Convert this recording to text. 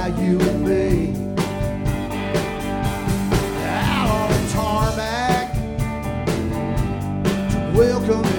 about you and me. Out on the tarmac to welcome